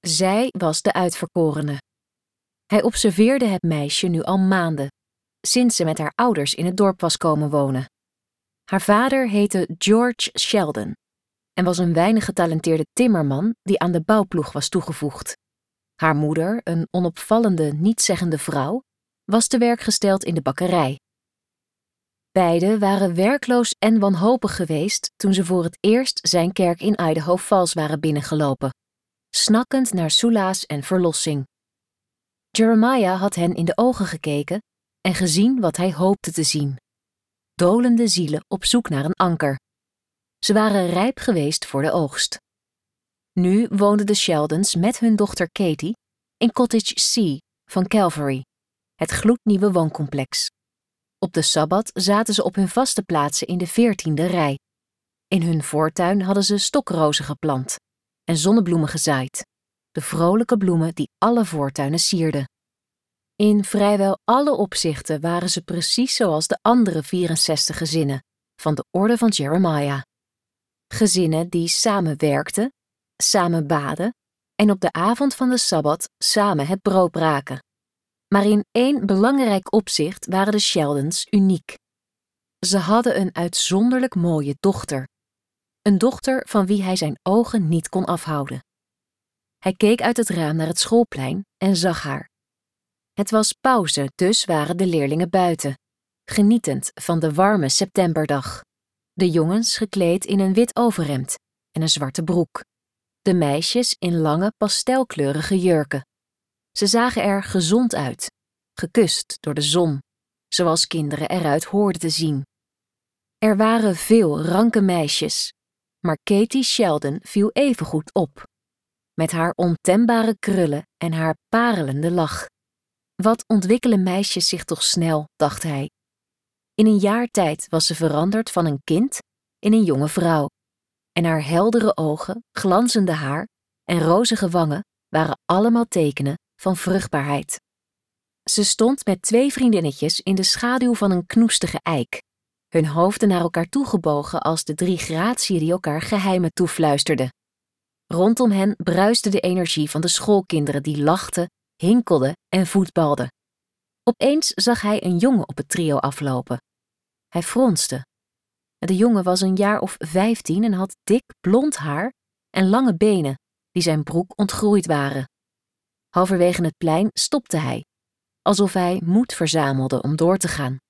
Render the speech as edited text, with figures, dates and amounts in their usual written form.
Zij was de uitverkorene. Hij observeerde het meisje nu al maanden, sinds ze met haar ouders in het dorp was komen wonen. Haar vader heette George Sheldon en was een weinig getalenteerde timmerman die aan de bouwploeg was toegevoegd. Haar moeder, een onopvallende, nietszeggende vrouw, was te werk gesteld in de bakkerij. Beiden waren werkloos en wanhopig geweest toen ze voor het eerst zijn kerk in Idaho Falls waren binnengelopen, snakkend naar soelaas en verlossing. Jeremiah had hen in de ogen gekeken en gezien wat hij hoopte te zien: dolende zielen op zoek naar een anker. Ze waren rijp geweest voor de oogst. Nu woonden de Sheldons met hun dochter Katie in Cottage C van Calvary, het gloednieuwe wooncomplex. Op de Sabbat zaten ze op hun vaste plaatsen in de 14e rij. In hun voortuin hadden ze stokrozen geplant en zonnebloemen gezaaid, de vrolijke bloemen die alle voortuinen sierden. In vrijwel alle opzichten waren ze precies zoals de andere 64 gezinnen van de orde van Jeremiah. Gezinnen die samen werkten, samen baden en op de avond van de Sabbat samen het brood braken. Maar in één belangrijk opzicht waren de Sheldons uniek. Ze hadden een uitzonderlijk mooie dochter. Een dochter van wie hij zijn ogen niet kon afhouden. Hij keek uit het raam naar het schoolplein en zag haar. Het was pauze, dus waren de leerlingen buiten, genietend van de warme septemberdag. De jongens gekleed in een wit overhemd en een zwarte broek. De meisjes in lange pastelkleurige jurken. Ze zagen er gezond uit, gekust door de zon, zoals kinderen eruit hoorden te zien. Er waren veel ranke meisjes, maar Katie Sheldon viel evengoed op, met haar ontembare krullen en haar parelende lach. Wat ontwikkelen meisjes zich toch snel, dacht hij. In een jaar tijd was ze veranderd van een kind in een jonge vrouw. En haar heldere ogen, glanzende haar en rozige wangen waren allemaal tekenen van vruchtbaarheid. Ze stond met 2 vriendinnetjes in de schaduw van een knoestige eik, hun hoofden naar elkaar toegebogen als de 3 gratiën die elkaar geheimen toefluisterden. Rondom hen bruiste de energie van de schoolkinderen die lachten, hinkelden en voetbalden. Opeens zag hij een jongen op het trio aflopen. Hij fronste. De jongen was een jaar of 15 en had dik blond haar en lange benen die zijn broek ontgroeid waren. Halverwege het plein stopte hij, alsof hij moed verzamelde om door te gaan.